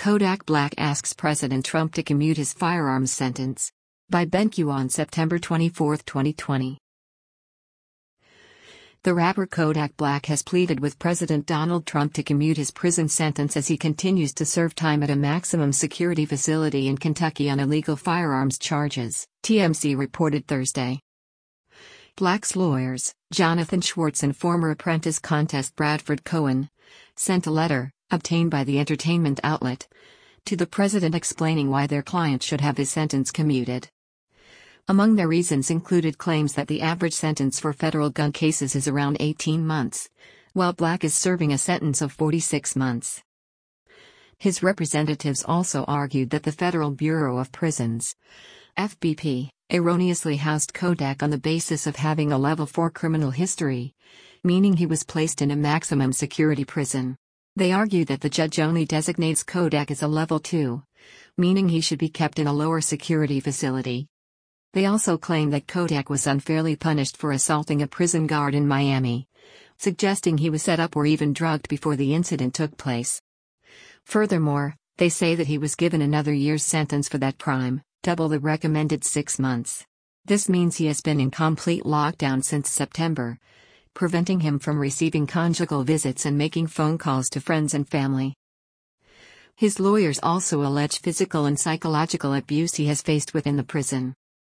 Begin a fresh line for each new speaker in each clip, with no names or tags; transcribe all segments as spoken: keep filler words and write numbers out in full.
Kodak Black asks President Trump to commute his firearms sentence. By BenQ on September twenty-fourth, twenty twenty. The rapper Kodak Black has pleaded with President Donald Trump to commute his prison sentence as he continues to serve time at a maximum security facility in Kentucky on illegal firearms charges, T M Z reported Thursday. Black's lawyers, Jonathan Schwartz and former Apprentice contest Bradford Cohen, sent a letter, obtained by the entertainment outlet, to the president explaining why their client should have his sentence commuted. Among their reasons included claims that the average sentence for federal gun cases is around eighteen months, while Black is serving a sentence of forty-six months. His representatives also argued that the Federal Bureau of Prisons, F B P, erroneously housed Kodak on the basis of having a level four criminal history, meaning he was placed in a maximum security prison. They argue that the judge only designates Kodak as a level two, meaning he should be kept in a lower security facility. They also claim that Kodak was unfairly punished for assaulting a prison guard in Miami, suggesting he was set up or even drugged before the incident took place. Furthermore, they say that he was given another year's sentence for that crime, double the recommended six months. This means he has been in complete lockdown since September, preventing him from receiving conjugal visits and making phone calls to friends and family. His lawyers also allege physical and psychological abuse he has faced within the prison.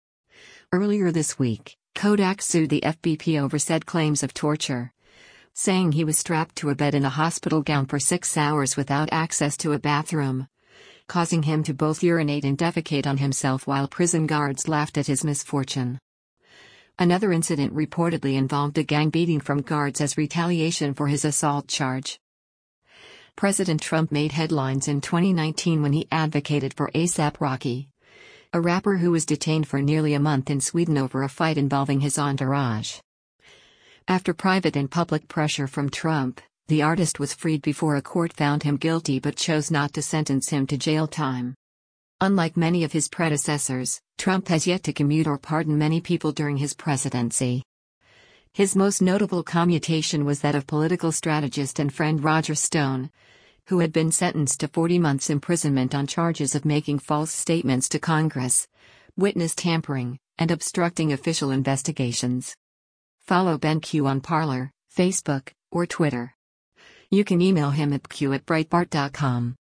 Earlier this week, Kodak sued the F B P over said claims of torture, saying he was strapped to a bed in a hospital gown for six hours without access to a bathroom, causing him to both urinate and defecate on himself while prison guards laughed at his misfortune. Another incident reportedly involved a gang beating from guards as retaliation for his assault charge. President Trump made headlines in twenty nineteen when he advocated for A$AP Rocky, a rapper who was detained for nearly a month in Sweden over a fight involving his entourage. After private and public pressure from Trump, the artist was freed before a court found him guilty but chose not to sentence him to jail time. Unlike many of his predecessors, Trump has yet to commute or pardon many people during his presidency. His most notable commutation was that of political strategist and friend Roger Stone, who had been sentenced to forty months imprisonment on charges of making false statements to Congress, witness tampering, and obstructing official investigations. Follow BenQ on Parler, Facebook, or Twitter. You can email him at q at breitbart dot com.